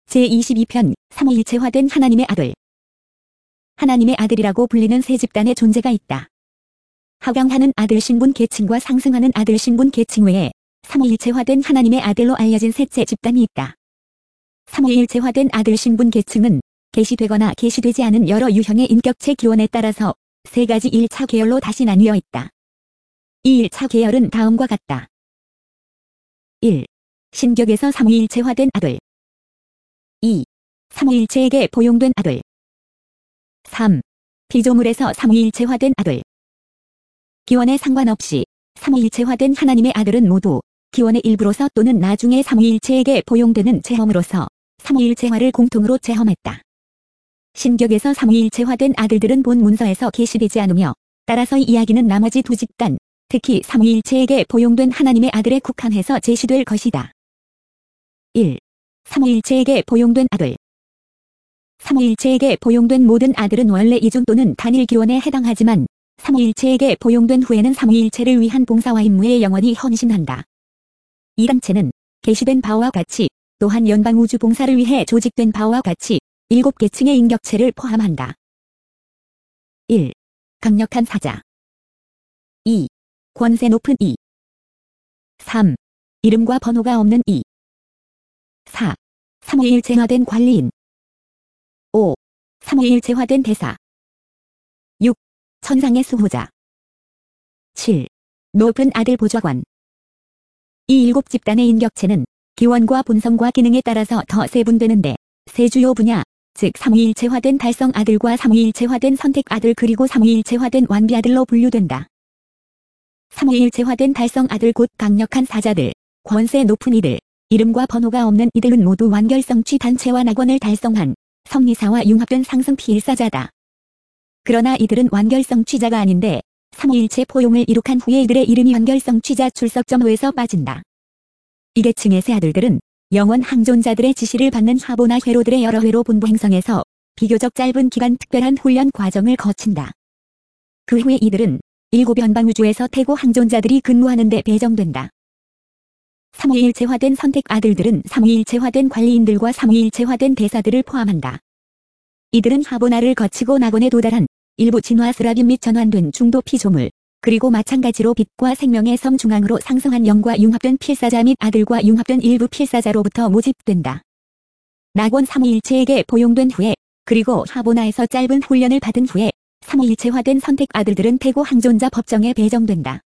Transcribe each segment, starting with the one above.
제22편 삼위일체화된 하나님의 아들. 하나님의 아들이라고 불리는 세 집단의 존재가 있다. 하강하는 아들 신분 계층과 상승하는 아들 신분 계층 외에 삼위일체화된 하나님의 아들로 알려진 셋째 집단이 있다. 삼위일체화된 아들 신분 계층은 계시되거나 계시되지 않은 여러 유형의 인격체 기원에 따라서 세 가지 1차 계열로 다시 나뉘어 있다. 이 1차 계열은 다음과 같다. 1. 신격에서 삼위일체화된 아들. 2. 삼위일체에게 보용된 아들. 3. 피조물에서 삼위일체화된 아들. 기원에 상관없이 삼위일체화된 하나님의 아들은 모두 기원의 일부로서 또는 나중에 삼위일체에게 보용되는 체험으로서 삼위일체화를 공통으로 체험했다. 신격에서 삼위일체화된 아들들은 본 문서에서 계시되지 않으며 따라서 이 이야기는 나머지 두 집단, 특히 삼위일체에게 보용된 하나님의 아들에 국한해서 제시될 것이다. 1. 삼위일체에게 보용된 아들. 삼위일체에게 보용된 모든 아들은 원래 이중 또는 단일 기원에 해당하지만 삼위일체에게 보용된 후에는 삼위일체를 위한 봉사와 임무에 영원히 헌신한다. 이 단체는 계시된 바와 같이 또한 연방우주 봉사를 위해 조직된 바와 같이 7계층의 인격체를 포함한다. 1. 강력한 사자. 2. 권세 높은 이. 3. 이름과 번호가 없는 이. 4. 삼위일체화된 관리인. 5. 삼위일체화된 대사. 6. 천상의 수호자. 7. 높은 아들 보좌관. 이 7집단의 인격체는 기원과 본성과 기능에 따라서 더 세분되는데 세 주요 분야, 즉 삼위일체화된 달성 아들과 삼위일체화된 선택 아들 그리고 삼위일체화된 완비 아들로 분류된다. 삼위일체화된 달성 아들 곧 강력한 사자들, 권세 높은 이들, 이름과 번호가 없는 이들은 모두 완결성취 단체와 낙원을 달성한 성리사와 융합된 상승 필사자다. 그러나 이들은 완결성취자가 아닌데 삼위일체 포용을 이룩한 후에 이들의 이름이 완결성취자 출석점호에서 빠진다. 이 계층의 세 아들들은 영원 항존자들의 지시를 받는 화보나 회로들의 여러 회로 본부 행성에서 비교적 짧은 기간 특별한 훈련 과정을 거친다. 그 후에 이들은 7연방우주에서 태고 항존자들이 근무하는 데 배정된다. 삼위일체화된 선택 아들들은 삼위일체화된 관리인들과 삼위일체화된 대사들을 포함한다. 이들은 하보나를 거치고 낙원에 도달한 일부 진화 스라빔 및 전환된 중도 피조물, 그리고 마찬가지로 빛과 생명의 섬 중앙으로 상승한 영과 융합된 필사자 및 아들과 융합된 일부 필사자로부터 모집된다. 낙원 삼위일체에게 보용된 후에, 그리고 하보나에서 짧은 훈련을 받은 후에 삼위일체화된 선택 아들들은 태고 항존자 법정에 배정된다.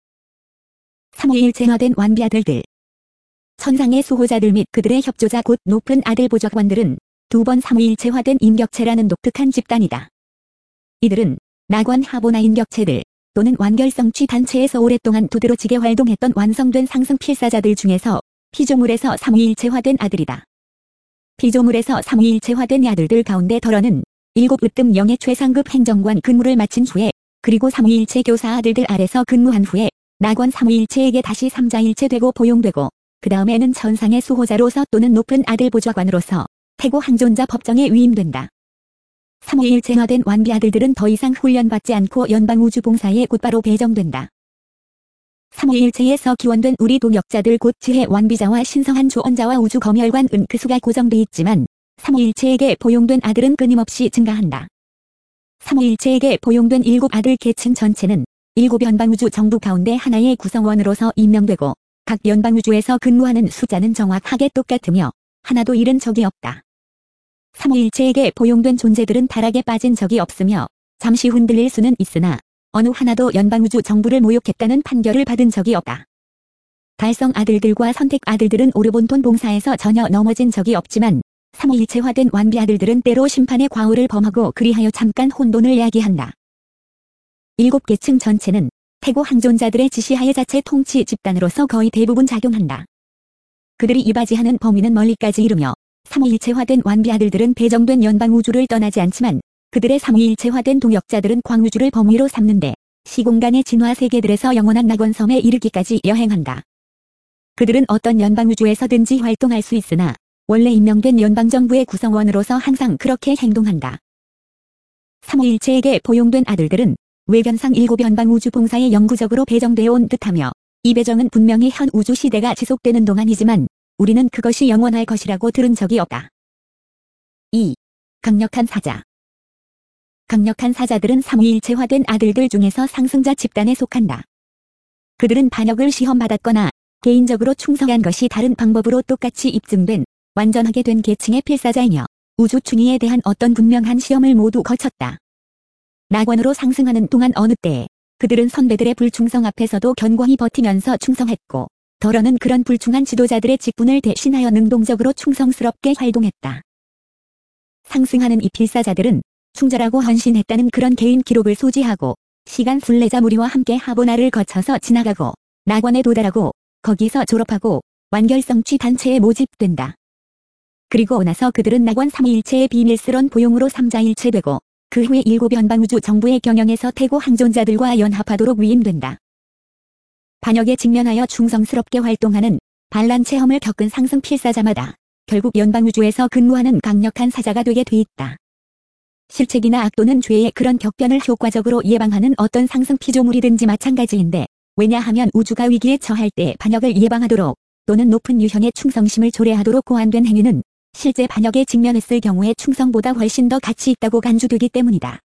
삼위일체화된 완비 아들들. 천상의 수호자들 및 그들의 협조자 곧 높은 아들 보좌관들은 두 번 삼위일체화된 인격체라는 독특한 집단이다. 이들은 낙원 하보나 인격체들 또는 완결성취 단체에서 오랫동안 두드러지게 활동했던 완성된 상승 필사자들 중에서 피조물에서 삼위일체화된 아들이다. 피조물에서 삼위일체화된 아들들 가운데 덜어는 7으뜸 영의 최상급 행정관 근무를 마친 후에 그리고 삼위일체 교사 아들들 아래서 근무한 후에 낙원 삼위일체에게 다시 삼자일체되고 보용되고 그 다음에는 천상의 수호자로서 또는 높은 아들 보좌관으로서 태고 항존자 법정에 위임된다. 삼위일체화된 완비 아들들은 더 이상 훈련받지 않고 연방우주 봉사에 곧바로 배정된다. 삼위일체에서 기원된 우리 동역자들 곧 지혜 완비자와 신성한 조언자와 우주 검열관 은 그 수가 고정돼 있지만 삼위일체에게 보용된 아들은 끊임없이 증가한다. 삼위일체에게 보용된 7아들 계층 전체는 7연방우주 정부 가운데 하나의 구성원으로서 임명되고 각 연방우주에서 근무하는 숫자는 정확하게 똑같으며 하나도 잃은 적이 없다. 삼위일체에게 보용된 존재들은 타락에 빠진 적이 없으며 잠시 흔들릴 수는 있으나 어느 하나도 연방우주 정부를 모욕했다는 판결을 받은 적이 없다. 달성 아들들과 선택 아들들은 오르본톤 봉사에서 전혀 넘어진 적이 없지만 삼위일체화된 완비 아들들은 때로 심판의 과오를 범하고 그리하여 잠깐 혼돈을 야기한다. 7계층 전체는 태고 항존자들의 지시하에 자체 통치 집단으로서 거의 대부분 작용한다. 그들이 이바지하는 범위는 멀리까지 이르며 삼위일체화된 완비 아들들은 배정된 연방우주를 떠나지 않지만 그들의 삼위일체화된 동역자들은 광우주를 범위로 삼는데 시공간의 진화 세계들에서 영원한 낙원섬에 이르기까지 여행한다. 그들은 어떤 연방우주에서든지 활동할 수 있으나 원래 임명된 연방정부의 구성원으로서 항상 그렇게 행동한다. 삼위일체에게 보용된 아들들은 외견상 7연방우주 봉사에 영구적으로 배정되어 온 듯하며 이 배정은 분명히 현 우주 시대가 지속되는 동안이지만 우리는 그것이 영원할 것이라고 들은 적이 없다. 2. 강력한 사자. 강력한 사자들은 삼위일체화된 아들들 중에서 상승자 집단에 속한다. 그들은 반역을 시험받았거나 개인적으로 충성한 것이 다른 방법으로 똑같이 입증된 완전하게 된 계층의 필사자이며 우주 충의에 대한 어떤 분명한 시험을 모두 거쳤다. 낙원으로 상승하는 동안 어느 때에 그들은 선배들의 불충성 앞에서도 견고히 버티면서 충성했고 더러는 그런 불충한 지도자들의 직분을 대신하여 능동적으로 충성스럽게 활동했다. 상승하는 이 필사자들은 충절하고 헌신했다는 그런 개인 기록을 소지하고 시간 순례자 무리와 함께 하보나를 거쳐서 지나가고 낙원에 도달하고 거기서 졸업하고 완결성취 단체에 모집된다. 그리고 나서 그들은 낙원 삼위일체의 비밀스런 보용으로 삼자일체되고 그 후에 7연방우주 정부의 경영에서 태고 항존자들과 연합하도록 위임된다. 반역에 직면하여 충성스럽게 활동하는 반란 체험을 겪은 상승 필사자마다 결국 연방우주에서 근무하는 강력한 사자가 되게 돼 있다. 실책이나 악도는 죄의 그런 격변을 효과적으로 예방하는 어떤 상승 피조물이든지 마찬가지인데 왜냐하면 우주가 위기에 처할 때 반역을 예방하도록 또는 높은 유형의 충성심을 초래하도록 고안된 행위는 실제 반역에 직면했을 경우에 충성보다 훨씬 더 가치 있다고 간주되기 때문이다.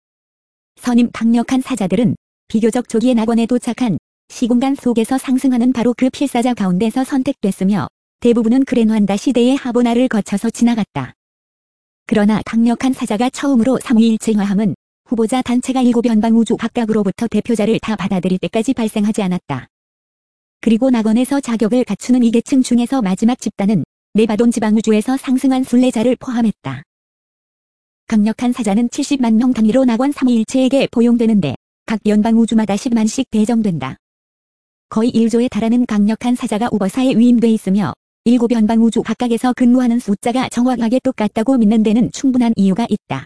선임 강력한 사자들은 비교적 조기에 낙원에 도착한 시공간 속에서 상승하는 바로 그 필사자 가운데서 선택됐으며 대부분은 그레누안다 시대의 하보나를 거쳐서 지나갔다. 그러나 강력한 사자가 처음으로 삼위일체화함은 후보자 단체가 7연방우주 각각으로부터 대표자를 다 받아들일 때까지 발생하지 않았다. 그리고 낙원에서 자격을 갖추는 이 계층 중에서 마지막 집단은 네바돈 지방우주에서 상승한 순례자를 포함했다. 강력한 사자는 70만 명 단위로 낙원 삼위일체에게 포용되는데 각 연방우주마다 10만씩 배정된다. 거의 1조에 달하는 강력한 사자가 우버사에 위임돼 있으며 7연방우주 각각에서 근무하는 숫자가 정확하게 똑같다고 믿는 데는 충분한 이유가 있다.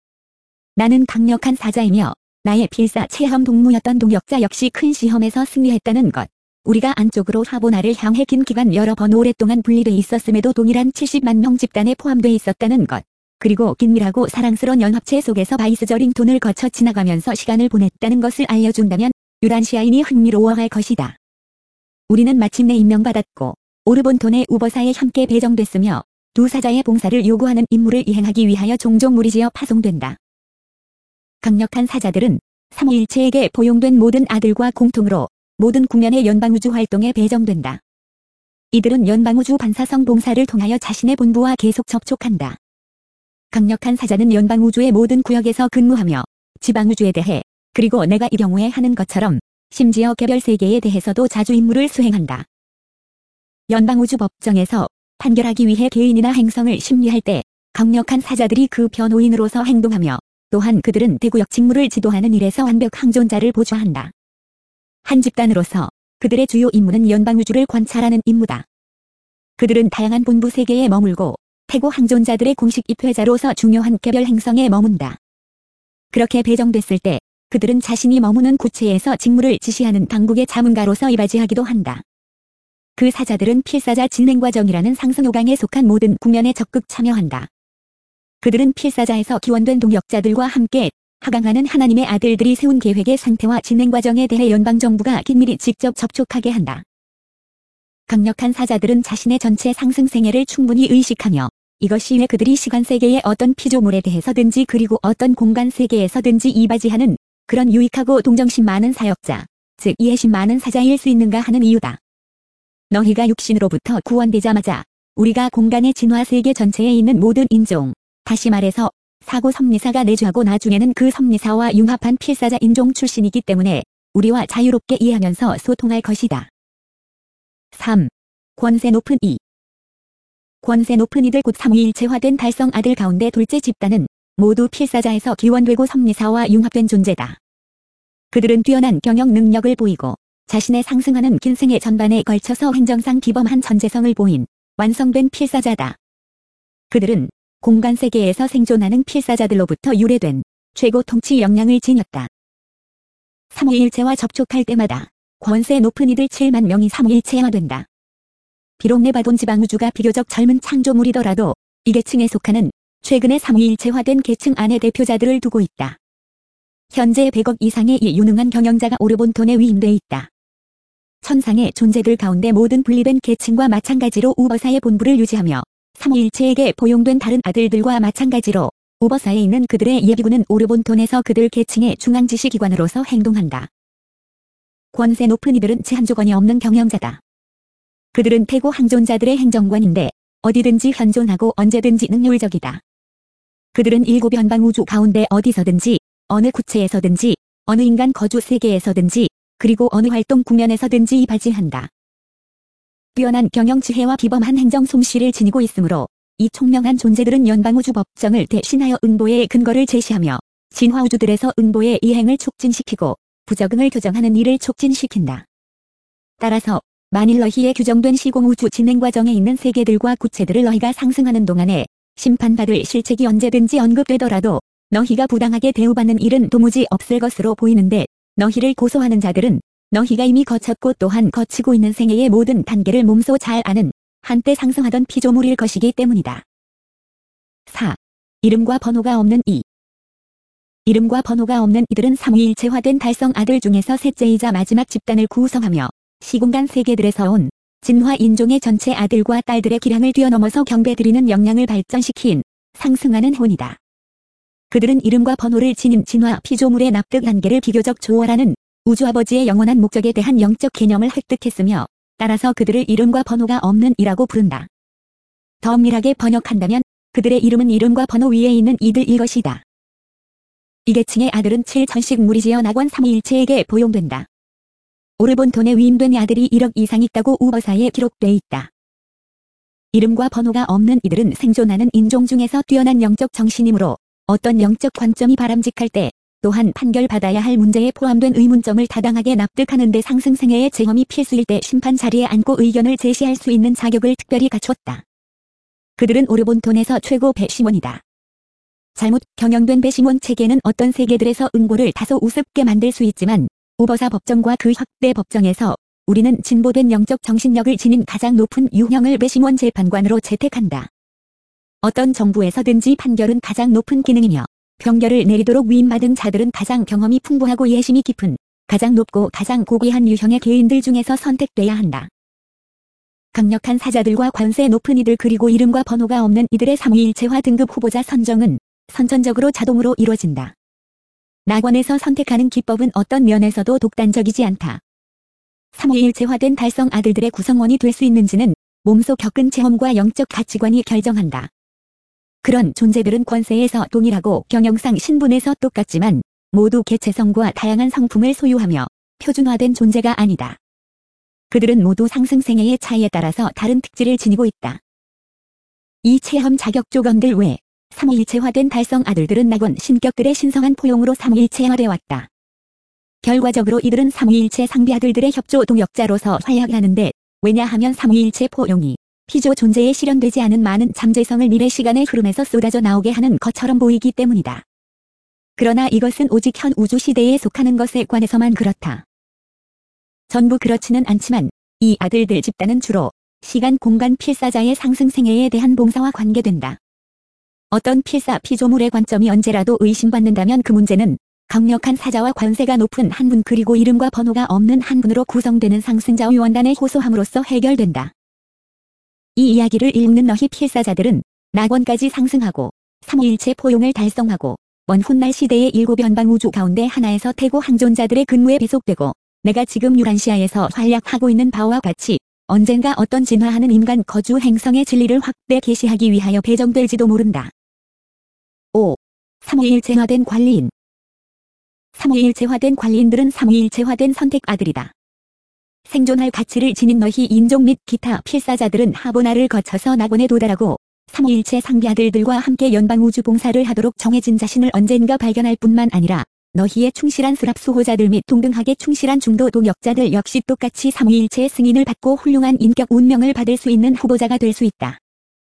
나는 강력한 사자이며 나의 필사 체험 동무였던 동역자 역시 큰 시험에서 승리했다는 것. 우리가 안쪽으로 하보나를 향해 긴 기간 여러 번 오랫동안 분리돼 있었음에도 동일한 70만 명 집단에 포함돼 있었다는 것. 그리고 긴밀하고 사랑스러운 연합체 속에서 바이스저링톤을 거쳐 지나가면서 시간을 보냈다는 것을 알려준다면 유란시아인이 흥미로워할 것이다. 우리는 마침내 임명받았고 오르본톤의 우버사에 함께 배정됐으며 두 사자의 봉사를 요구하는 임무를 이행하기 위하여 종종 무리지어 파송된다. 강력한 사자들은 삼위일체에게 포용된 모든 아들과 공통으로 모든 국면의 연방우주 활동에 배정된다. 이들은 연방우주 반사성 봉사를 통하여 자신의 본부와 계속 접촉한다. 강력한 사자는 연방우주의 모든 구역에서 근무하며 지방우주에 대해 그리고 내가 이 경우에 하는 것처럼 심지어 개별 세계에 대해서도 자주 임무를 수행한다. 연방우주 법정에서 판결하기 위해 개인이나 행성을 심리할 때 강력한 사자들이 그 변호인으로서 행동하며 또한 그들은 대구역 직무를 지도하는 일에서 완벽 항존자를 보좌한다. 한 집단으로서 그들의 주요 임무는 연방우주를 관찰하는 임무다. 그들은 다양한 본부 세계에 머물고 태고 항존자들의 공식 입회자로서 중요한 개별 행성에 머문다. 그렇게 배정됐을 때 그들은 자신이 머무는 구체에서 직무를 지시하는 당국의 자문가로서 이바지하기도 한다. 그 사자들은 필사자 진행 과정이라는 상승 5강에 속한 모든 국면에 적극 참여한다. 그들은 필사자에서 기원된 동역자들과 함께 하강하는 하나님의 아들들이 세운 계획의 상태와 진행 과정에 대해 연방정부가 긴밀히 직접 접촉하게 한다. 강력한 사자들은 자신의 전체 상승 생애를 충분히 의식하며 이것이 왜 그들이 시간세계의 어떤 피조물에 대해서든지 그리고 어떤 공간세계에서든지 이바지하는 그런 유익하고 동정심 많은 사역자, 즉 이해심 많은 사자일 수 있는가 하는 이유다. 너희가 육신으로부터 구원되자마자 우리가 공간의 진화 세계 전체에 있는 모든 인종, 다시 말해서 사고 섭리사가 내주하고 나중에는 그 섭리사와 융합한 필사자 인종 출신이기 때문에 우리와 자유롭게 이해하면서 소통할 것이다. 3. 권세 높은 이. 권세 높은 이들 곧 삼위일체화된 달성 아들 가운데 둘째 집단은 모두 필사자에서 기원되고 섭리사와 융합된 존재다. 그들은 뛰어난 경영 능력을 보이고 자신의 상승하는 긴 생애 전반에 걸쳐서 행정상 기범한 전재성을 보인 완성된 필사자다. 그들은 공간세계에서 생존하는 필사자들로부터 유래된 최고 통치 역량을 지녔다. 삼위일체와 접촉할 때마다 권세 높은 이들 7만 명이 삼위일체화된다. 비록 네바돈 지방우주가 비교적 젊은 창조물이더라도 이 계층에 속하는 최근에 삼위일체화된 계층 안에 대표자들을 두고 있다. 현재 100억 이상의 이 유능한 경영자가 오르본톤에 위임돼 있다. 천상의 존재들 가운데 모든 분리된 계층과 마찬가지로 우버사의 본부를 유지하며 삼위일체에게 보용된 다른 아들들과 마찬가지로 오버사에 있는 그들의 예비군은 오르본톤에서 그들 계층의 중앙지시기관으로서 행동한다. 권세 높은 이들은 제한 조건이 없는 경영자다. 그들은 태고 항존자들의 행정관인데 어디든지 현존하고 언제든지 능률적이다. 그들은 일곱 연방 우주 가운데 어디서든지 어느 구체에서든지 어느 인간 거주 세계에서든지 그리고 어느 활동 국면에서든지 발진한다. 뛰어난 경영 지혜와 비범한 행정 솜씨를 지니고 있으므로 이 총명한 존재들은 연방우주 법정을 대신하여 응보의 근거를 제시하며 진화우주들에서 응보의 이행을 촉진시키고 부적응을 교정하는 일을 촉진시킨다. 따라서 만일 너희의 규정된 시공우주 진행 과정에 있는 세계들과 구체들을 너희가 상승하는 동안에 심판받을 실책이 언제든지 언급되더라도 너희가 부당하게 대우받는 일은 도무지 없을 것으로 보이는데 너희를 고소하는 자들은 너희가 이미 거쳤고 또한 거치고 있는 생애의 모든 단계를 몸소 잘 아는 한때 상승하던 피조물일 것이기 때문이다. 4. 이름과 번호가 없는 이. 이름과 번호가 없는 이들은 삼위일체화된 달성 아들 중에서 셋째이자 마지막 집단을 구성하며 시공간 세계들에서 온 진화 인종의 전체 아들과 딸들의 기량을 뛰어넘어서 경배드리는 역량을 발전시킨 상승하는 혼이다. 그들은 이름과 번호를 지닌 진화 피조물의 납득 한계를 비교적 초월하는 우주아버지의 영원한 목적에 대한 영적 개념을 획득했으며 따라서 그들을 이름과 번호가 없는 이라고 부른다. 더 엄밀하게 번역한다면 그들의 이름은 이름과 번호 위에 있는 이들일 것이다. 이 계층의 아들은 7천씩 무리지어 낙원 삼위일체에게 보용된다. 오르본톤에 위임된 아들이 1억 이상 있다고 우버사에 기록돼 있다. 이름과 번호가 없는 이들은 생존하는 인종 중에서 뛰어난 영적 정신이므로 어떤 영적 관점이 바람직할 때 또한 판결받아야 할 문제에 포함된 의문점을 타당하게 납득하는 데 상승생애의 체험이 필수일 때 심판 자리에 앉고 의견을 제시할 수 있는 자격을 특별히 갖췄다. 그들은 오르본톤에서 최고 배심원이다. 잘못 경영된 배심원 체계는 어떤 세계들에서 응보를 다소 우습게 만들 수 있지만 오버사 법정과 그 확대 법정에서 우리는 진보된 영적 정신력을 지닌 가장 높은 유형을 배심원 재판관으로 채택한다. 어떤 정부에서든지 판결은 가장 높은 기능이며 평결을 내리도록 위임받은 자들은 가장 경험이 풍부하고 예심이 깊은 가장 높고 가장 고귀한 유형의 개인들 중에서 선택돼야 한다. 강력한 사자들과 관세 높은 이들 그리고 이름과 번호가 없는 이들의 삼위일체화 등급 후보자 선정은 선천적으로 자동으로 이루어진다. 낙원에서 선택하는 기법은 어떤 면에서도 독단적이지 않다. 삼위일체화된 달성 아들들의 구성원이 될 수 있는지는 몸소 겪은 체험과 영적 가치관이 결정한다. 그런 존재들은 권세에서 동일하고 경영상 신분에서 똑같지만 모두 개체성과 다양한 성품을 소유하며 표준화된 존재가 아니다. 그들은 모두 상승생애의 차이에 따라서 다른 특질을 지니고 있다. 이 체험 자격 조건들 외 삼위일체화된 달성 아들들은 낙원 신격들의 신성한 포용으로 삼위일체화되어 왔다. 결과적으로 이들은 삼위일체 상비 아들들의 협조 동역자로서 활약하는데 왜냐하면 삼위일체 포용이 피조 존재에 실현되지 않은 많은 잠재성을 미래 시간의 흐름에서 쏟아져 나오게 하는 것처럼 보이기 때문이다. 그러나 이것은 오직 현 우주 시대에 속하는 것에 관해서만 그렇다. 전부 그렇지는 않지만 이 아들들 집단은 주로 시간 공간 필사자의 상승생애에 대한 봉사와 관계된다. 어떤 필사 피조물의 관점이 언제라도 의심받는다면 그 문제는 강력한 사자와 관세가 높은 한 분 그리고 이름과 번호가 없는 한 분으로 구성되는 상승자 위원단의 호소함으로써 해결된다. 이 이야기를 읽는 너희 필사자들은 낙원까지 상승하고 삼위일체 포용을 달성하고 먼 훗날 시대의 일곱 연방 우주 가운데 하나에서 태고 항존자들의 근무에 배속되고 내가 지금 유란시아에서 활약하고 있는 바와 같이 언젠가 어떤 진화하는 인간 거주 행성의 진리를 확대 계시하기 위하여 배정될지도 모른다. 5. 삼위일체화된 관리인. 삼위일체화된 관리인들은 삼위일체화된 선택 아들이다. 생존할 가치를 지닌 너희 인종 및 기타 필사자들은 하보나를 거쳐서 낙원에 도달하고 삼위일체 상비 아들들과 함께 연방우주 봉사를 하도록 정해진 자신을 언젠가 발견할 뿐만 아니라 너희의 충실한 수랍 수호자들 및 동등하게 충실한 중도 동역자들 역시 똑같이 삼위일체의 승인을 받고 훌륭한 인격 운명을 받을 수 있는 후보자가 될 수 있다.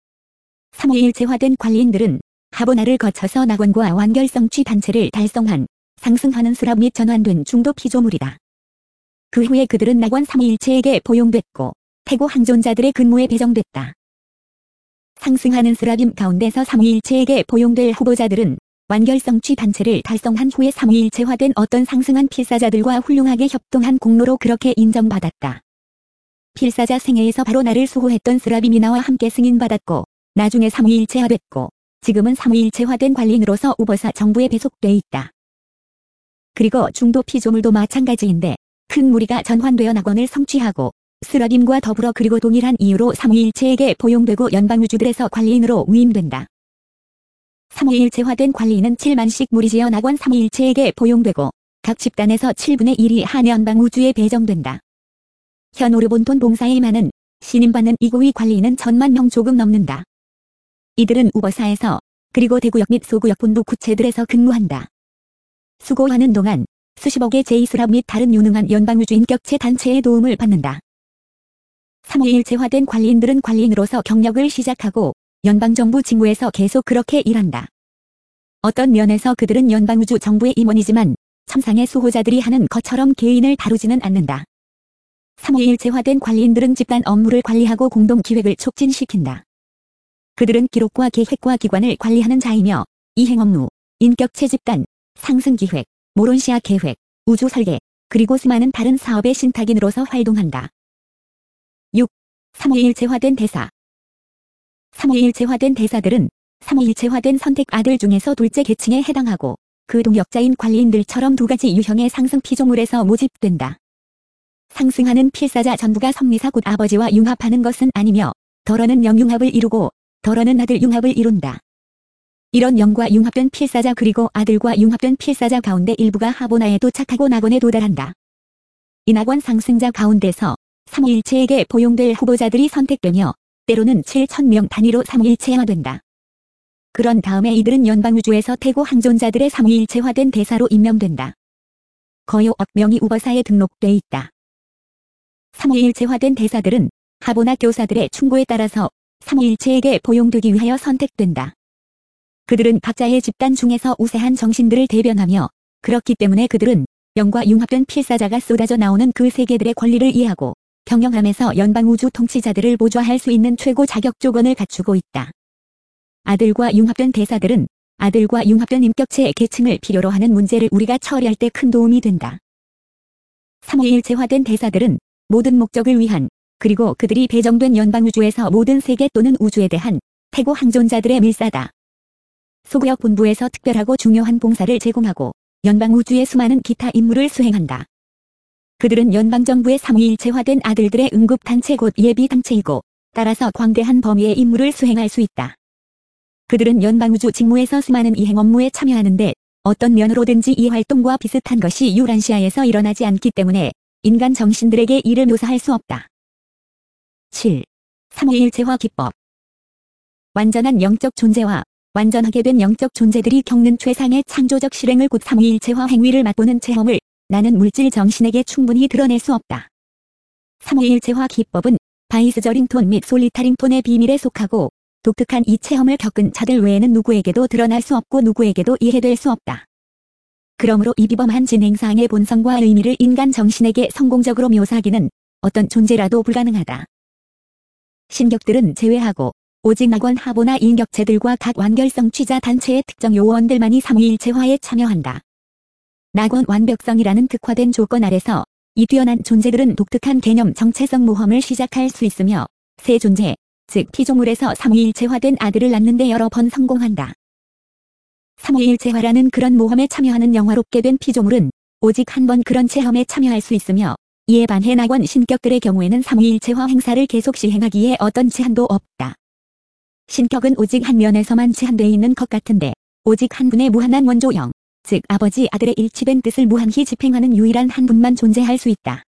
삼위일체화된 관리인들은 하보나를 거쳐서 낙원과 완결성취 단체를 달성한 상승하는 수랍 및 전환된 중도 피조물이다. 그 후에 그들은 낙원 삼위일체에게 보용됐고 태고 항존자들의 근무에 배정됐다. 상승하는 수랍임 가운데서 삼위일체에게 보용될 후보자들은 완결성취 단체를 달성한 후에 삼위일체화된 어떤 상승한 필사자들과 훌륭하게 협동한 공로로 그렇게 인정받았다. 필사자 생애에서 바로 나를 수호했던 스라빔이 나와 함께 승인받았고 나중에 삼위일체화됐고 지금은 삼위일체화된 관리인으로서 우버사 정부에 배속돼 있다. 그리고 중도 피조물도 마찬가지인데 큰 무리가 전환되어 낙원을 성취하고 스라딤과 더불어 그리고 동일한 이유로 삼위일체에게 포용되고 연방우주들에서 관리인으로 위임된다. 삼위일체화된 관리인은 7만씩 무리지어 낙원 삼위일체에게 포용되고 각 집단에서 7분의 1이 한 연방우주에 배정된다. 현 오르본톤 봉사의 많은 신임받는 이구의 관리인은 1000만 명 조금 넘는다. 이들은 우버사에서 그리고 대구역 및 소구역 본부 구체들에서 근무한다. 수고하는 동안 수십억의 제이수랍 및 다른 유능한 연방우주 인격체 단체의 도움을 받는다. 삼위일체화된 관리인들은 관리인으로서 경력을 시작하고 연방정부 직무에서 계속 그렇게 일한다. 어떤 면에서 그들은 연방우주 정부의 임원이지만 천상의 수호자들이 하는 것처럼 개인을 다루지는 않는다. 삼위일체화된 관리인들은 집단 업무를 관리하고 공동 기획을 촉진시킨다. 그들은 기록과 계획과 기관을 관리하는 자이며 이행 업무, 인격체 집단, 상승 기획, 모론시아 계획, 우주 설계, 그리고 수많은 다른 사업의 신탁인으로서 활동한다. 6. 삼위일체화된 대사. 삼위일체화된 대사들은 삼위일체화된 선택 아들 중에서 둘째 계층에 해당하고 그 동역자인 관리인들처럼 두 가지 유형의 상승 피조물에서 모집된다. 상승하는 필사자 전부가 성리사 곧 아버지와 융합하는 것은 아니며 덜어는 영융합을 이루고 덜어는 아들 융합을 이룬다. 이런 영과 융합된 필사자 그리고 아들과 융합된 필사자 가운데 일부가 하보나에 도착하고 낙원에 도달한다. 이 낙원 상승자 가운데서 삼위일체에게 포용될 후보자들이 선택되며 때로는 7,000명 단위로 삼위일체화된다. 그런 다음에 이들은 연방우주에서 태고 항존자들의 삼위일체화된 대사로 임명된다. 거의 5억 명이 우버사에 등록돼 있다. 삼위일체화된 대사들은 하보나 교사들의 충고에 따라서 삼위일체에게 포용되기 위하여 선택된다. 그들은 각자의 집단 중에서 우세한 정신들을 대변하며 그렇기 때문에 그들은 영과 융합된 필사자가 쏟아져 나오는 그 세계들의 권리를 이해하고 경영하면서 연방우주 통치자들을 보좌할 수 있는 최고 자격 조건을 갖추고 있다. 아들과 융합된 대사들은 아들과 융합된 인격체의 계층을 필요로 하는 문제를 우리가 처리할 때 큰 도움이 된다. 삼위일체화된 대사들은 모든 목적을 위한 그리고 그들이 배정된 연방우주에서 모든 세계 또는 우주에 대한 태고 항존자들의 밀사다. 소구역 본부에서 특별하고 중요한 봉사를 제공하고 연방우주의 수많은 기타 임무를 수행한다. 그들은 연방정부의 삼위일체화된 아들들의 응급단체 곧 예비단체이고 따라서 광대한 범위의 임무를 수행할 수 있다. 그들은 연방우주 직무에서 수많은 이행 업무에 참여하는데 어떤 면으로든지 이 활동과 비슷한 것이 유란시아에서 일어나지 않기 때문에 인간 정신들에게 이를 묘사할 수 없다. 7. 삼위일체화 기법. 완전한 영적 존재와 완전하게 된 영적 존재들이 겪는 최상의 창조적 실행을 곧 삼위일체화 행위를 맛보는 체험을 나는 물질 정신에게 충분히 드러낼 수 없다. 삼위일체화 기법은 바이스저링톤 및 솔리타링톤의 비밀에 속하고 독특한 이 체험을 겪은 자들 외에는 누구에게도 드러날 수 없고 누구에게도 이해될 수 없다. 그러므로 이 비범한 진행사항의 본성과 의미를 인간 정신에게 성공적으로 묘사하기는 어떤 존재라도 불가능하다. 신격들은 제외하고 오직 낙원 하보나 인격체들과 각 완결성 취자 단체의 특정 요원들만이 삼위일체화에 참여한다. 낙원 완벽성이라는 극화된 조건 아래서 이 뛰어난 존재들은 독특한 개념 정체성 모험을 시작할 수 있으며 새 존재, 즉 피조물에서 삼위일체화된 아들을 낳는 데 여러 번 성공한다. 삼위일체화라는 그런 모험에 참여하는 영화롭게 된 피조물은 오직 한 번 그런 체험에 참여할 수 있으며 이에 반해 낙원 신격들의 경우에는 삼위일체화 행사를 계속 시행하기에 어떤 제한도 없다. 신격은 오직 한 면에서만 제한되어 있는 것 같은데 오직 한 분의 무한한 원조영, 즉 아버지 아들의 일치된 뜻을 무한히 집행하는 유일한 한 분만 존재할 수 있다.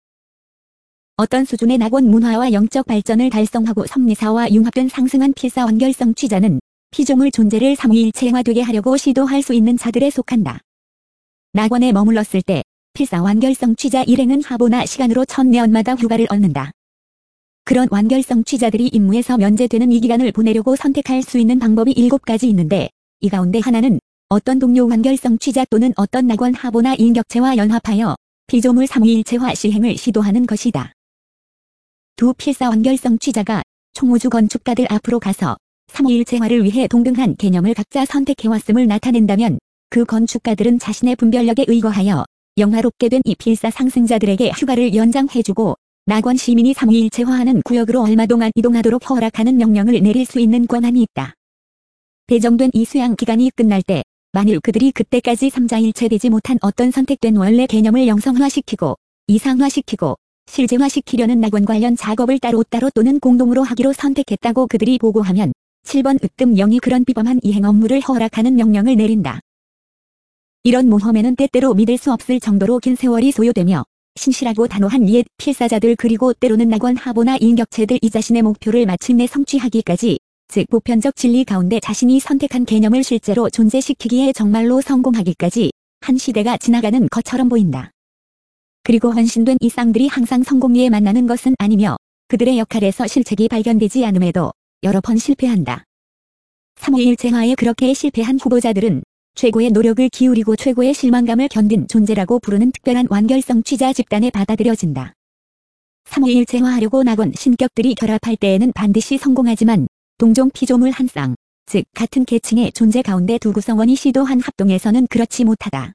어떤 수준의 낙원 문화와 영적 발전을 달성하고 성리사와 융합된 상승한 필사 완결성 취자는 피조물 존재를 삼위일체화되게 하려고 시도할 수 있는 자들에 속한다. 낙원에 머물렀을 때 필사 완결성 취자 일행은 하보나 시간으로 1000년마다 휴가를 얻는다. 그런 완결성 취자들이 임무에서 면제되는 이 기간을 보내려고 선택할 수 있는 방법이 7가지 있는데 이 가운데 하나는 어떤 동료 완결성 취자 또는 어떤 낙원 하보나 인격체와 연합하여 피조물 삼위일체화 시행을 시도하는 것이다. 두 필사 완결성 취자가 총우주 건축가들 앞으로 가서 삼위일체화를 위해 동등한 개념을 각자 선택해왔음을 나타낸다면 그 건축가들은 자신의 분별력에 의거하여 영화롭게 된 이 필사 상승자들에게 휴가를 연장해주고 낙원 시민이 삼위일체화하는 구역으로 얼마 동안 이동하도록 허락하는 명령을 내릴 수 있는 권한이 있다. 배정된 이 수양 기간이 끝날 때 만일 그들이 그때까지 삼자일체되지 못한 어떤 선택된 원래 개념을 영성화시키고 이상화시키고 실제화시키려는 낙원 관련 작업을 따로따로 또는 공동으로 하기로 선택했다고 그들이 보고하면 7번 으뜸 0이 그런 비범한 이행 업무를 허락하는 명령을 내린다. 이런 모험에는 때때로 믿을 수 없을 정도로 긴 세월이 소요되며 신실하고 단호한 옛 필사자들 그리고 때로는 낙원 하보나 인격체들 이 자신의 목표를 마침내 성취하기까지 즉 보편적 진리 가운데 자신이 선택한 개념을 실제로 존재시키기에 정말로 성공하기까지 한 시대가 지나가는 것처럼 보인다. 그리고 헌신된 이 쌍들이 항상 성공리에 만나는 것은 아니며 그들의 역할에서 실책이 발견되지 않음에도 여러 번 실패한다. 삼위일체화에 그렇게 실패한 후보자들은 최고의 노력을 기울이고 최고의 실망감을 견딘 존재라고 부르는 특별한 완결성취자 집단에 받아들여진다. 삼위일체화하려고 낙원 신격들이 결합할 때에는 반드시 성공하지만 동종 피조물 한 쌍, 즉 같은 계층의 존재 가운데 두 구성원이 시도한 합동에서는 그렇지 못하다.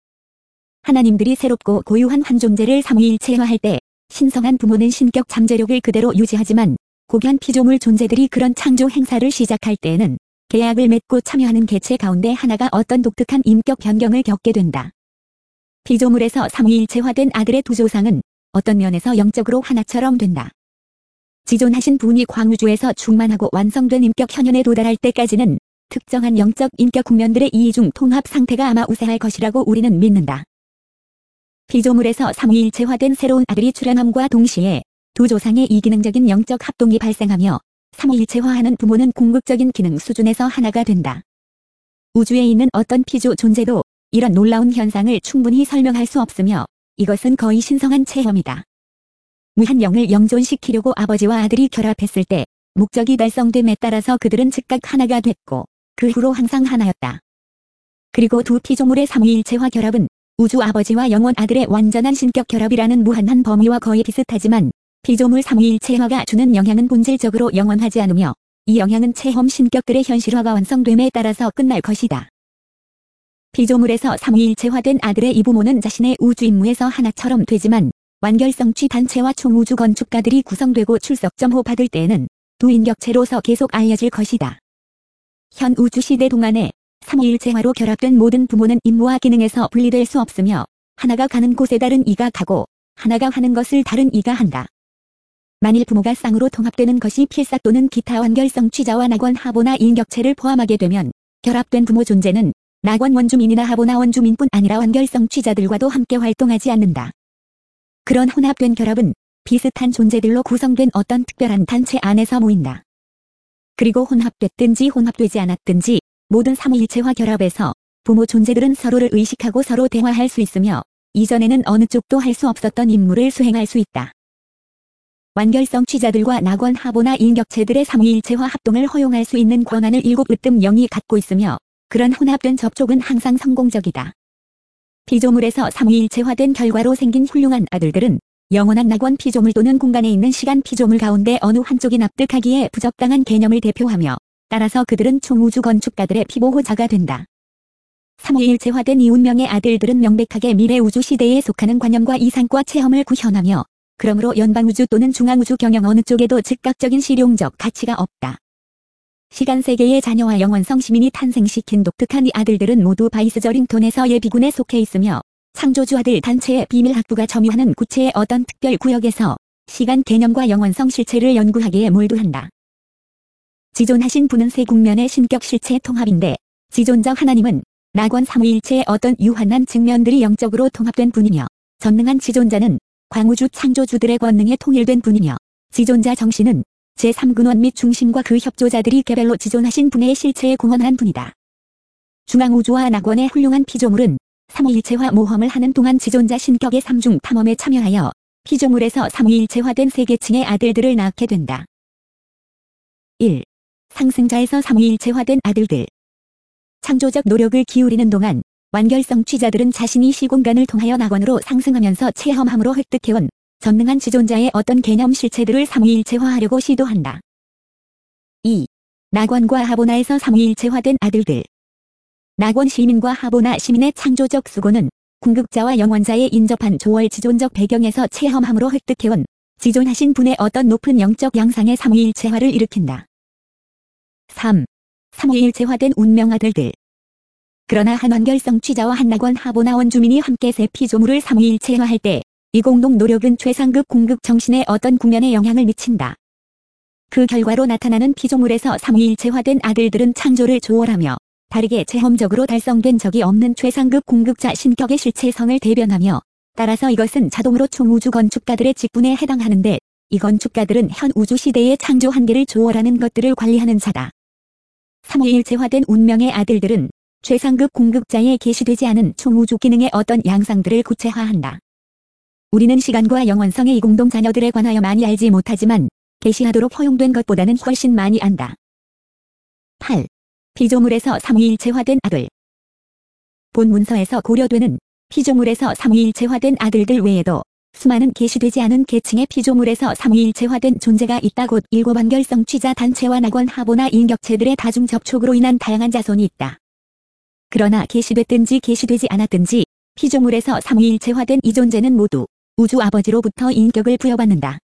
하나님들이 새롭고 고유한 한 존재를 삼위일체화할 때 신성한 부모는 신격 잠재력을 그대로 유지하지만 고귀한 피조물 존재들이 그런 창조 행사를 시작할 때에는 계약을 맺고 참여하는 개체 가운데 하나가 어떤 독특한 인격 변경을 겪게 된다. 피조물에서 삼위일체화된 아들의 두 조상은 어떤 면에서 영적으로 하나처럼 된다. 지존하신 분이 광우주에서 충만하고 완성된 인격 현현에 도달할 때까지는 특정한 영적 인격 국면들의 이중 통합 상태가 아마 우세할 것이라고 우리는 믿는다. 피조물에서 삼위일체화된 새로운 아들이 출현함과 동시에 두 조상의 이기능적인 영적 합동이 발생하며 삼위일체화하는 부모는 궁극적인 기능 수준에서 하나가 된다. 우주에 있는 어떤 피조 존재도 이런 놀라운 현상을 충분히 설명할 수 없으며 이것은 거의 신성한 체험이다. 무한 영을 영존시키려고 아버지와 아들이 결합했을 때 목적이 달성됨에 따라서 그들은 즉각 하나가 됐고 그 후로 항상 하나였다. 그리고 두 피조물의 삼위일체화 결합은 우주 아버지와 영원 아들의 완전한 신격 결합이라는 무한한 범위와 거의 비슷하지만 피조물 삼위일체화가 주는 영향은 본질적으로 영원하지 않으며 이 영향은 체험 신격들의 현실화가 완성됨에 따라서 끝날 것이다. 피조물에서 삼위일체화된 아들의 이 부모는 자신의 우주 임무에서 하나처럼 되지만 완결성취 단체와 총우주 건축가들이 구성되고 출석점호 받을 때에는 두 인격체로서 계속 알려질 것이다. 현 우주 시대 동안에 삼위일체화로 결합된 모든 부모는 임무와 기능에서 분리될 수 없으며 하나가 가는 곳에 다른 이가 가고 하나가 하는 것을 다른 이가 한다. 만일 부모가 쌍으로 통합되는 것이 필사 또는 기타 완결성취자와 낙원 하보나 인격체를 포함하게 되면 결합된 부모 존재는 낙원 원주민이나 하보나 원주민뿐 아니라 완결성취자들과도 함께 활동하지 않는다. 그런 혼합된 결합은 비슷한 존재들로 구성된 어떤 특별한 단체 안에서 모인다. 그리고 혼합됐든지 혼합되지 않았든지 모든 삼위일체화 결합에서 부모 존재들은 서로를 의식하고 서로 대화할 수 있으며 이전에는 어느 쪽도 할 수 없었던 임무를 수행할 수 있다. 완결성취자들과 낙원 하보나 인격체들의 삼위일체화 합동을 허용할 수 있는 권한을 7으뜸 0이 갖고 있으며 그런 혼합된 접촉은 항상 성공적이다. 피조물에서 삼위일체화된 결과로 생긴 훌륭한 아들들은 영원한 낙원 피조물 또는 공간에 있는 시간 피조물 가운데 어느 한쪽이 납득하기에 부적당한 개념을 대표하며 따라서 그들은 총우주 건축가들의 피보호자가 된다. 삼위일체화된 이 운명의 아들들은 명백하게 미래 우주 시대에 속하는 관념과 이상과 체험을 구현하며 그러므로 연방우주 또는 중앙우주 경영 어느 쪽에도 즉각적인 실용적 가치가 없다. 시간세계의 자녀와 영원성 시민이 탄생시킨 독특한 이 아들들은 모두 바이스저링톤에서 예비군에 속해 있으며 창조주 아들 단체의 비밀학부가 점유하는 구체의 어떤 특별 구역에서 시간 개념과 영원성 실체를 연구하기에 몰두한다. 지존하신 분은 세 국면의 신격 실체 통합인데 지존자 하나님은 낙원 삼위일체의 어떤 유한한 측면들이 영적으로 통합된 분이며 전능한 지존자는 광우주 창조주들의 권능에 통일된 분이며 지존자 정신은 제3근원 및 중심과 그 협조자들이 개별로 지존하신 분의 실체에 공헌한 분이다. 중앙우주와 낙원의 훌륭한 피조물은 삼위일체화 모험을 하는 동안 지존자 신격의 삼중 탐험에 참여하여 피조물에서 삼위일체화된 세 계층의 아들들을 낳게 된다. 1. 상승자에서 삼위일체화된 아들들. 창조적 노력을 기울이는 동안 완결성취자들은 자신이 시공간을 통하여 낙원으로 상승하면서 체험함으로 획득해온 전능한 지존자의 어떤 개념 실체들을 삼위일체화하려고 시도한다. 2. 낙원과 하보나에서 삼위일체화된 아들들. 낙원 시민과 하보나 시민의 창조적 수고는 궁극자와 영원자의 인접한 조월 지존적 배경에서 체험함으로 획득해온 지존하신 분의 어떤 높은 영적 양상의 삼위일체화를 일으킨다. 3. 삼위일체화된 운명 아들들. 그러나 한 완결성 취자와 한 낙원 하보나 원주민이 함께 세 피조물을 삼위일체화할 때 이 공동 노력은 최상급 궁극 정신의 어떤 국면에 영향을 미친다. 그 결과로 나타나는 피조물에서 삼위일체화된 아들들은 창조를 초월하며 다르게 체험적으로 달성된 적이 없는 최상급 궁극자 신격의 실체성을 대변하며 따라서 이것은 자동으로 총우주 건축가들의 직분에 해당하는데 이 건축가들은 현 우주 시대의 창조 한계를 초월하는 것들을 관리하는 자다. 삼위일체화된 운명의 아들들은 최상급 궁극자에 계시되지 않은 총우주 기능의 어떤 양상들을 구체화한다. 우리는 시간과 영원성의 이 공동 자녀들에 관하여 많이 알지 못하지만 계시하도록 허용된 것보다는 훨씬 많이 안다. 8. 피조물에서 삼위일체화된 아들. 본 문서에서 고려되는 피조물에서 삼위일체화된 아들들 외에도 수많은 계시되지 않은 계층의 피조물에서 삼위일체화된 존재가 있다. 곧 일곱 완결성 취자 단체와 낙원 하보나 인격체들의 다중 접촉으로 인한 다양한 자손이 있다. 그러나 계시됐든지 계시되지 않았든지 피조물에서 삼위일체화된 이 존재는 모두 우주 아버지로부터 인격을 부여받는다.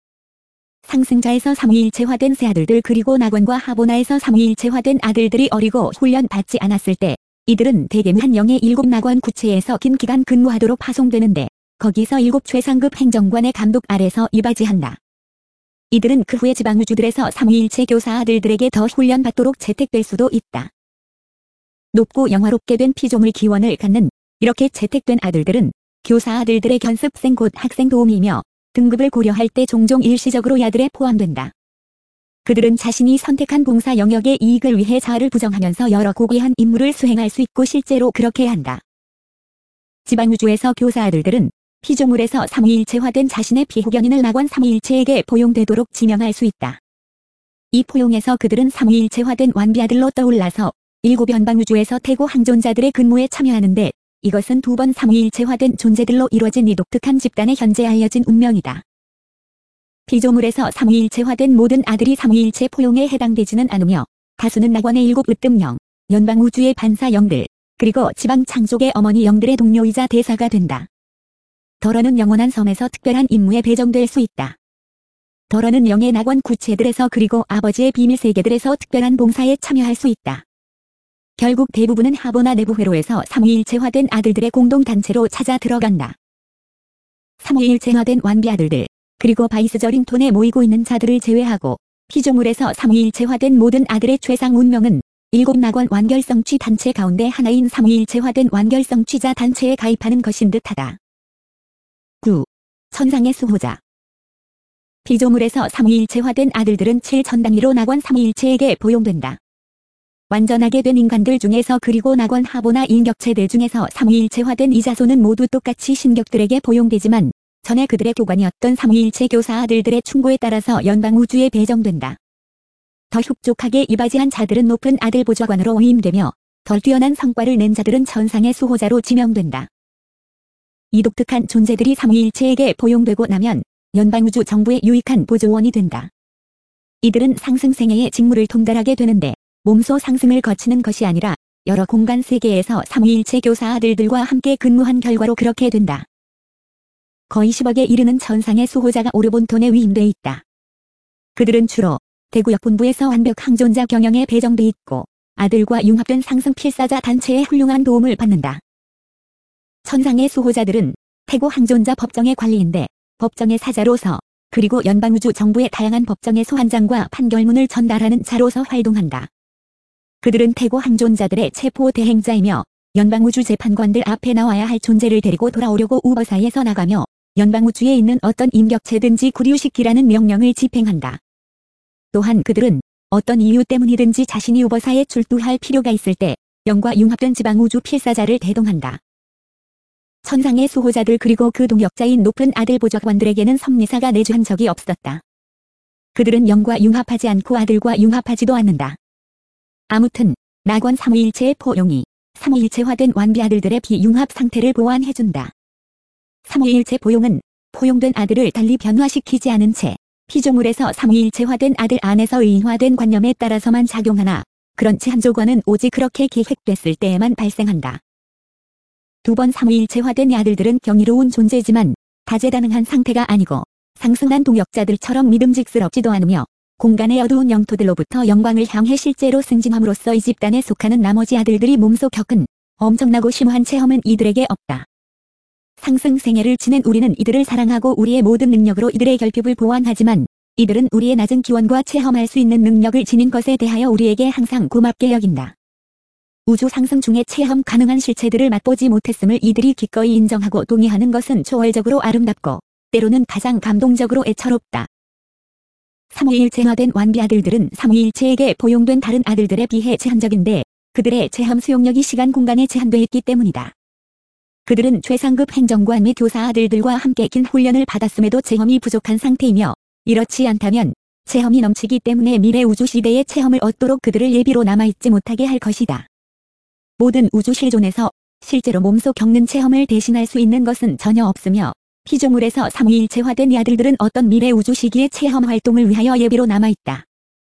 상승자에서 삼위일체화된 새 아들들 그리고 낙원과 하보나에서 삼위일체화된 아들들이 어리고 훈련받지 않았을 때 이들은 대개 한 영의 일곱 낙원 구체에서 긴 기간 근무하도록 파송되는데 거기서 일곱 최상급 행정관의 감독 아래서 이바지한다. 이들은 그 후에 지방우주들에서 삼위일체 교사 아들들에게 더 훈련받도록 채택될 수도 있다. 높고 영화롭게 된 피조물 기원을 갖는 이렇게 채택된 아들들은 교사 아들들의 견습생 곧 학생 도움이며 등급을 고려할 때 종종 일시적으로 야들에 포함된다. 그들은 자신이 선택한 봉사 영역의 이익을 위해 자아를 부정하면서 여러 고귀한 임무를 수행할 수 있고 실제로 그렇게 한다. 지방우주에서 교사 아들들은 피조물에서 삼위일체화된 자신의 피후견인을 낙원 삼위일체에게 포용되도록 지명할 수 있다. 이 포용에서 그들은 삼위일체화된 완비아들로 떠올라서 일곱 연방우주에서 태고 항존자들의 근무에 참여하는데 이것은 두 번 삼위일체화된 존재들로 이루어진 이 독특한 집단의 현재 알려진 운명이다. 피조물에서 삼위일체화된 모든 아들이 삼위일체 포용에 해당되지는 않으며 다수는 낙원의 일곱 으뜸영, 연방우주의 반사영들, 그리고 지방창족의 어머니 영들의 동료이자 대사가 된다. 더러는 영원한 섬에서 특별한 임무에 배정될 수 있다. 더러는 영의 낙원 구체들에서 그리고 아버지의 비밀세계들에서 특별한 봉사에 참여할 수 있다. 결국 대부분은 하보나 내부 회로에서 삼위일체화된 아들들의 공동단체로 찾아 들어간다. 삼위일체화된 완비 아들들, 그리고 바이스저링톤에 모이고 있는 자들을 제외하고 피조물에서 삼위일체화된 모든 아들의 최상 운명은 일곱 낙원 완결성취 단체 가운데 하나인 삼위일체화된 완결성취자 단체에 가입하는 것인 듯하다. 9. 천상의 수호자. 피조물에서 삼위일체화된 아들들은 7천 단위로 낙원 삼위일체에게 포용된다. 완전하게 된 인간들 중에서 그리고 낙원 하보나 인격체들 중에서 삼위일체화된 이 자손은 모두 똑같이 신격들에게 포용되지만 전에 그들의 교관이었던 삼위일체 교사 아들들의 충고에 따라서 연방우주에 배정된다. 더 흡족하게 이바지한 자들은 높은 아들 보좌관으로 위임되며 덜 뛰어난 성과를 낸 자들은 천상의 수호자로 지명된다. 이 독특한 존재들이 삼위일체에게 포용되고 나면 연방우주 정부의 유익한 보조원이 된다. 이들은 상승생애의 직무를 통달하게 되는데 몸소 상승을 거치는 것이 아니라 여러 공간 세계에서 삼위일체 교사 아들들과 함께 근무한 결과로 그렇게 된다. 거의 10억에 이르는 천상의 수호자가 오르본톤에 위임돼 있다. 그들은 주로 대구역 본부에서 완벽 항존자 경영에 배정돼 있고 아들과 융합된 상승 필사자 단체의 훌륭한 도움을 받는다. 천상의 수호자들은 태고 항존자 법정의 관리인데 법정의 사자로서 그리고 연방우주 정부의 다양한 법정의 소환장과 판결문을 전달하는 자로서 활동한다. 그들은 태고 항존자들의 체포 대행자이며 연방우주 재판관들 앞에 나와야 할 존재를 데리고 돌아오려고 우버사이에서 나가며 연방우주에 있는 어떤 인격체든지 구류시키라는 명령을 집행한다. 또한 그들은 어떤 이유 때문이든지 자신이 우버사에 출두할 필요가 있을 때 영과 융합된 지방우주 필사자를 대동한다. 천상의 수호자들 그리고 그 동역자인 높은 아들 보좌관들에게는 섭리사가 내주한 적이 없었다. 그들은 영과 융합하지 않고 아들과 융합하지도 않는다. 아무튼 낙원 삼위일체의 포용이 삼위일체화된 완비 아들들의 비융합 상태를 보완해준다. 삼위일체 포용은 포용된 아들을 달리 변화시키지 않은 채 피조물에서 삼위일체화된 아들 안에서 의인화된 관념에 따라서만 작용하나 그런치 한 조건은 오직 그렇게 계획됐을 때에만 발생한다. 두 번 삼위일체화된 아들들은 경이로운 존재지만 다재다능한 상태가 아니고 상승한 동역자들처럼 믿음직스럽지도 않으며 공간의 어두운 영토들로부터 영광을 향해 실제로 승진함으로써 이 집단에 속하는 나머지 아들들이 몸소 겪은 엄청나고 심오한 체험은 이들에게 없다. 상승 생애를 지낸 우리는 이들을 사랑하고 우리의 모든 능력으로 이들의 결핍을 보완하지만 이들은 우리의 낮은 기원과 체험할 수 있는 능력을 지닌 것에 대하여 우리에게 항상 고맙게 여긴다. 우주 상승 중에 체험 가능한 실체들을 맛보지 못했음을 이들이 기꺼이 인정하고 동의하는 것은 초월적으로 아름답고 때로는 가장 감동적으로 애처롭다. 삼위일체화된 완비 아들들은 삼위일체에게 포용된 다른 아들들에 비해 제한적인데 그들의 체험 수용력이 시간 공간에 제한되어 있기 때문이다. 그들은 최상급 행정관 및 교사 아들들과 함께 긴 훈련을 받았음에도 체험이 부족한 상태이며 이렇지 않다면 체험이 넘치기 때문에 미래 우주 시대의 체험을 얻도록 그들을 예비로 남아있지 못하게 할 것이다. 모든 우주 실존에서 실제로 몸소 겪는 체험을 대신할 수 있는 것은 전혀 없으며 피조물에서 삼위일체화된 이 아들들은 어떤 미래 우주 시기의 체험 활동을 위하여 예비로 남아있다.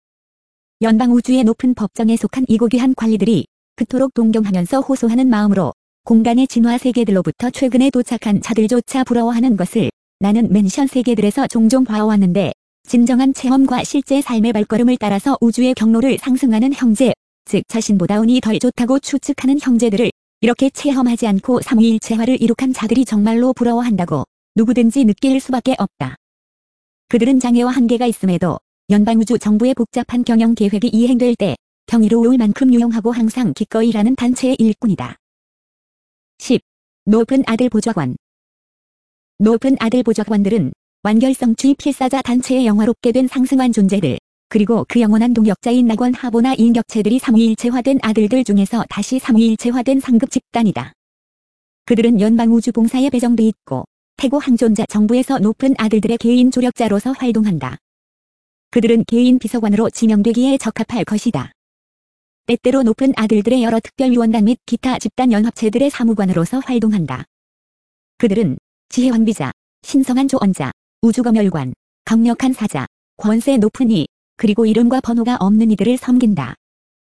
연방 우주의 높은 법정에 속한 이 고귀한 관리들이 그토록 동경하면서 호소하는 마음으로 공간의 진화 세계들로부터 최근에 도착한 자들조차 부러워하는 것을 나는 맨션 세계들에서 종종 봐왔는데 진정한 체험과 실제 삶의 발걸음을 따라서 우주의 경로를 상승하는 형제, 즉 자신보다 운이 덜 좋다고 추측하는 형제들을 이렇게 체험하지 않고 삼위일체화를 이룩한 자들이 정말로 부러워한다고 누구든지 느낄 수밖에 없다. 그들은 장애와 한계가 있음에도 연방우주 정부의 복잡한 경영 계획이 이행될 때 경이로울 만큼 유용하고 항상 기꺼이 일하는 단체의 일꾼이다. 10. 높은 아들 보좌관. 높은 아들 보좌관들은 완결성주의 필사자 단체의 영화롭게 된 상승한 존재들, 그리고 그 영원한 동역자인 낙원 하보나 인격체들이 삼위일체화된 아들들 중에서 다시 삼위일체화된 상급 집단이다. 그들은 연방우주봉사에 배정돼 있고 태고 항존자 정부에서 높은 아들들의 개인 조력자로서 활동한다. 그들은 개인 비서관으로 지명되기에 적합할 것이다. 때때로 높은 아들들의 여러 특별위원단 및 기타 집단 연합체들의 사무관으로서 활동한다. 그들은 지혜왕비자, 신성한 조언자, 우주검열관, 강력한 사자, 권세 높은 이, 그리고 이름과 번호가 없는 이들을 섬긴다.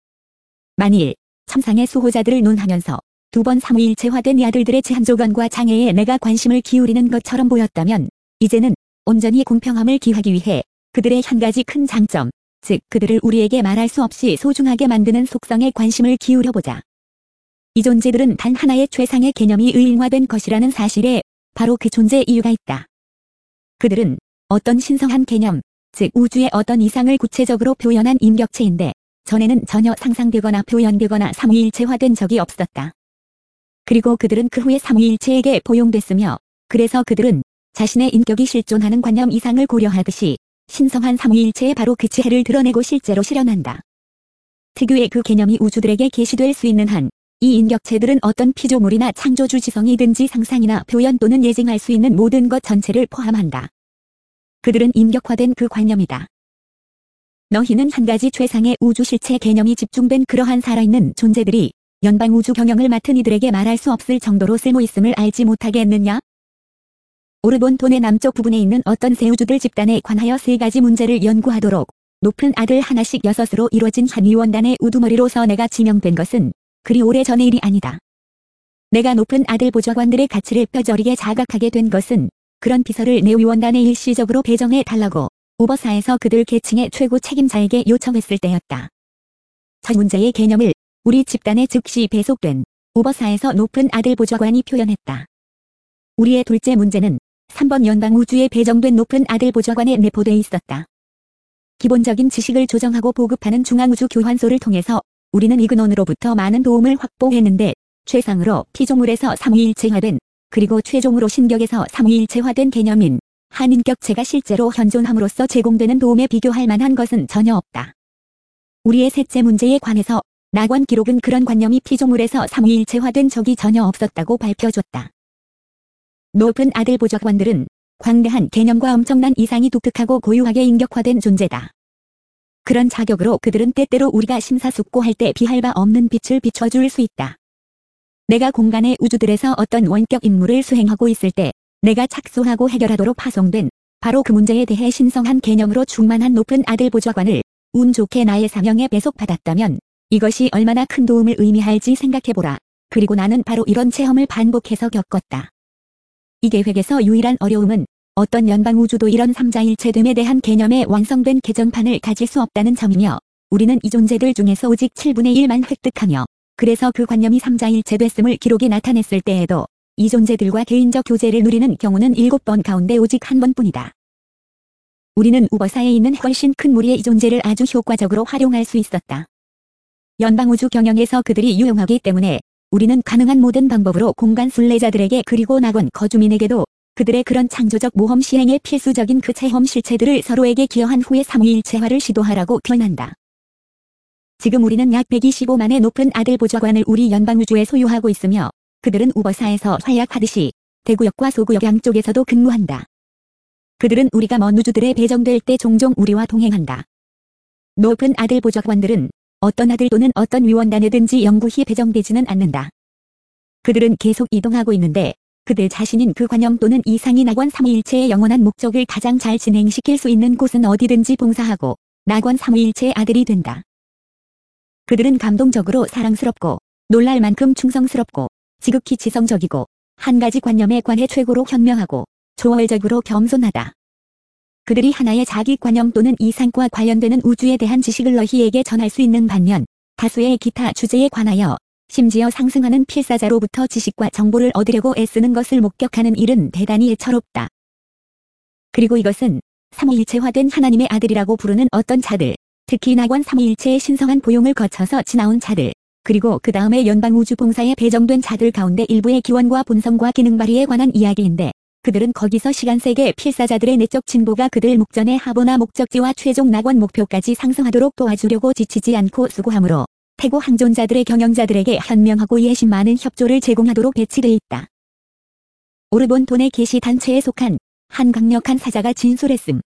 만일 천상의 수호자들을 논하면서 두 번 삼위일체화된 이 아들들의 제한조건과 장애에 내가 관심을 기울이는 것처럼 보였다면 이제는 온전히 공평함을 기하기 위해 그들의 한 가지 큰 장점, 즉 그들을 우리에게 말할 수 없이 소중하게 만드는 속성에 관심을 기울여보자. 이 존재들은 단 하나의 최상의 개념이 의인화된 것이라는 사실에 바로 그 존재 이유가 있다. 그들은 어떤 신성한 개념, 즉 우주의 어떤 이상을 구체적으로 표현한 인격체인데 전에는 전혀 상상되거나 표현되거나 삼위일체화된 적이 없었다. 그리고 그들은 그 후에 삼위일체에게 포용됐으며 그래서 그들은 자신의 인격이 실존하는 관념 이상을 고려하듯이 신성한 삼위일체의 바로 그 지혜를 드러내고 실제로 실현한다. 특유의 그 개념이 우주들에게 계시될 수 있는 한 이 인격체들은 어떤 피조물이나 창조주 지성이든지 상상이나 표현 또는 예증할 수 있는 모든 것 전체를 포함한다. 그들은 인격화된 그 관념이다. 너희는 한 가지 최상의 우주 실체 개념이 집중된 그러한 살아있는 존재들이 연방 우주 경영을 맡은 이들에게 말할 수 없을 정도로 쓸모있음을 알지 못하겠느냐? 오르본톤의 남쪽 부분에 있는 어떤 새우주들 집단에 관하여 세 가지 문제를 연구하도록 높은 아들 하나씩 6으로 이루어진 한 위원단의 우두머리로서 내가 지명된 것은 그리 오래전의 일이 아니다. 내가 높은 아들 보좌관들의 가치를 뼈저리게 자각하게 된 것은 그런 비서를 내 위원단에 일시적으로 배정해 달라고 오버사에서 그들 계층의 최고 책임자에게 요청했을 때였다. 저 문제의 개념을 우리 집단에 즉시 배속된 오버사에서 높은 아들 보좌관이 표현했다. 우리의 둘째 문제는 3번 연방우주에 배정된 높은 아들 보좌관에 내포돼 있었다. 기본적인 지식을 조정하고 보급하는 중앙우주 교환소를 통해서 우리는 이 근원으로부터 많은 도움을 확보했는데 최상으로 피조물에서 삼위일체화된 그리고 최종으로 신격에서 삼위일체화된 개념인 한인격체가 실제로 현존함으로써 제공되는 도움에 비교할 만한 것은 전혀 없다. 우리의 셋째 문제에 관해서 낙원 기록은 그런 관념이 피조물에서 삼위일체화된 적이 전혀 없었다고 밝혀줬다. 높은 아들 보좌관들은 광대한 개념과 엄청난 이상이 독특하고 고유하게 인격화된 존재다. 그런 자격으로 그들은 때때로 우리가 심사숙고할 때 비할 바 없는 빛을 비춰줄 수 있다. 내가 공간의 우주들에서 어떤 원격 임무를 수행하고 있을 때 내가 착수하고 해결하도록 파송된 바로 그 문제에 대해 신성한 개념으로 충만한 높은 아들 보좌관을 운 좋게 나의 사명에 배속받았다면 이것이 얼마나 큰 도움을 의미할지 생각해보라. 그리고 나는 바로 이런 체험을 반복해서 겪었다. 이 계획에서 유일한 어려움은 어떤 연방우주도 이런 삼자일체됨에 대한 개념의 완성된 개정판을 가질 수 없다는 점이며 우리는 이 존재들 중에서 오직 7분의 1만 획득하며 그래서 그 관념이 삼자일체됐음을 기록이 나타냈을 때에도 이 존재들과 개인적 교제를 누리는 경우는 7번 가운데 오직 1번뿐이다. 우리는 우버사에 있는 훨씬 큰 무리의 이 존재를 아주 효과적으로 활용할 수 있었다. 연방우주 경영에서 그들이 유용하기 때문에 우리는 가능한 모든 방법으로 공간 순례자들에게 그리고 낙원 거주민에게도 그들의 그런 창조적 모험 시행에 필수적인 그 체험 실체들을 서로에게 기여한 후에 삼위일체화를 시도하라고 권한다. 지금 우리는 약 125만의 높은 아들 보좌관을 우리 연방우주에 소유하고 있으며 그들은 우버사에서 활약하듯이 대구역과 소구역 양쪽에서도 근무한다. 그들은 우리가 먼 우주들에 배정될 때 종종 우리와 동행한다. 높은 아들 보좌관들은 어떤 아들 또는 어떤 위원단에든지 영구히 배정되지는 않는다. 그들은 계속 이동하고 있는데 그들 자신인 그 관념 또는 이상이 낙원 삼위일체의 영원한 목적을 가장 잘 진행시킬 수 있는 곳은 어디든지 봉사하고 낙원 삼위일체의 아들이 된다. 그들은 감동적으로 사랑스럽고 놀랄 만큼 충성스럽고 지극히 지성적이고 한 가지 관념에 관해 최고로 현명하고 초월적으로 겸손하다. 그들이 하나의 자기 관념 또는 이상과 관련되는 우주에 대한 지식을 너희에게 전할 수 있는 반면 다수의 기타 주제에 관하여 심지어 상승하는 필사자로부터 지식과 정보를 얻으려고 애쓰는 것을 목격하는 일은 대단히 애처롭다. 그리고 이것은 삼위일체화된 하나님의 아들이라고 부르는 어떤 자들, 특히 낙원 삼위일체의 신성한 보용을 거쳐서 지나온 자들, 그리고 그 다음에 연방우주 봉사에 배정된 자들 가운데 일부의 기원과 본성과 기능 발휘에 관한 이야기인데 그들은 거기서 시간세계 필사자들의 내적 진보가 그들 목전의 하보나 목적지와 최종 낙원 목표까지 상승하도록 도와주려고 지치지 않고 수고하므로 태고 항존자들의 경영자들에게 현명하고 예심 많은 협조를 제공하도록 배치돼 있다. 오르본톤의 계시 단체에 속한 한 강력한 사자가 진술했음.